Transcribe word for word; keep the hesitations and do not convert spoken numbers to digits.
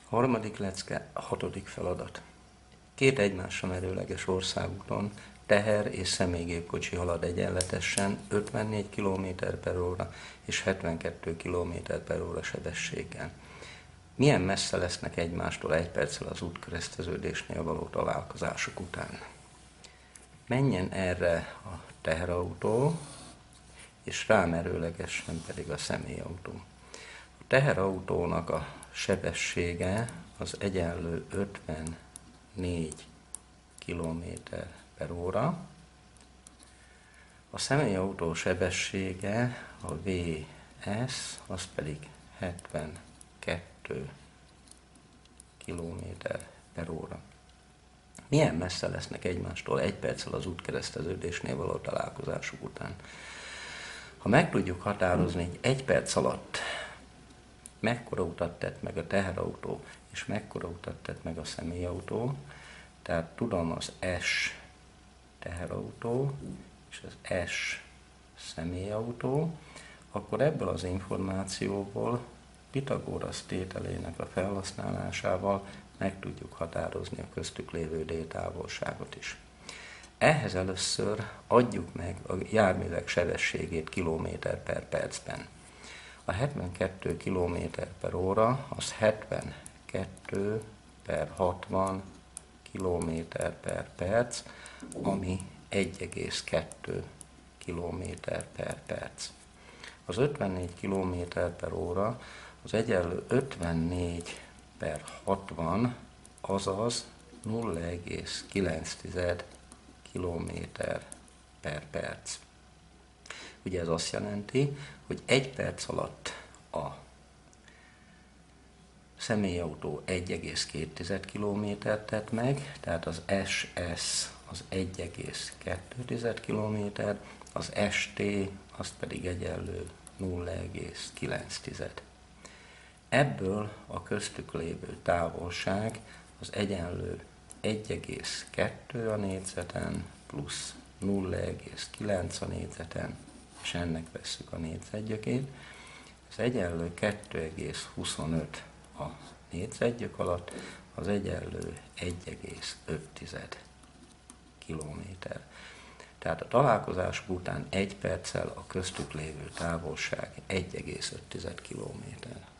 Harmadik lecke, a hatodik feladat. Két egymásra merőleges országúton teher- és személygépkocsi halad egyenletesen ötvennégy kilométer per óra és hetvenkettő kilométer per óra sebességgel. Milyen messze lesznek egymástól egy perccel az útkereszteződésnél való találkozásuk után? Menjen erre a teherautó, és rámerőlegesen pedig a személyautó. A teherautónak a sebessége az egyenlő ötvennégy kilométer per óra. A személyautó sebessége, a vé es, az pedig hetvenkettő kilométer per óra. Milyen messze lesznek egymástól egy perccel az útkereszteződésnél való találkozásuk után? Ha meg tudjuk határozni, hogy egy perc alatt mekkora utat tett meg a teherautó, és mekkora utat tett meg a személyautó, tehát tudom az S teherautó, és az S személyautó, akkor ebből az információból Pitagorasz tételének a felhasználásával meg tudjuk határozni a köztük lévő D-távolságot is. Ehhez először adjuk meg a járművek sebességét kilométer per percben. A hetvenkettő kilométer per óra az hetvenkettő per hatvan kilométer per perc, ami egy egész kettő kilométer per perc. Az ötvennégy kilométer per óra az egyenlő ötvennégy per hatvan, azaz nulla egész kilenc kilométer per perc. Ugye ez azt jelenti, hogy egy perc alatt a személyautó egy egész két kilométert tett meg, tehát az es es az egy egész kettő kilométer, az es té az pedig egyenlő nulla egész kilenc. Ebből a köztük lévő távolság az egyenlő egy egész kettő a négyzeten plusz nulla egész kilenc a négyzeten, és ennek vesszük a négyzetgyökét. Ez egyenlő kettő egész huszonöt a négyzetgyök alatt, az egyenlő egy egész öt kilométer. Tehát a találkozásuk után egy perccel a köztük lévő távolság egy egész öt kilométer.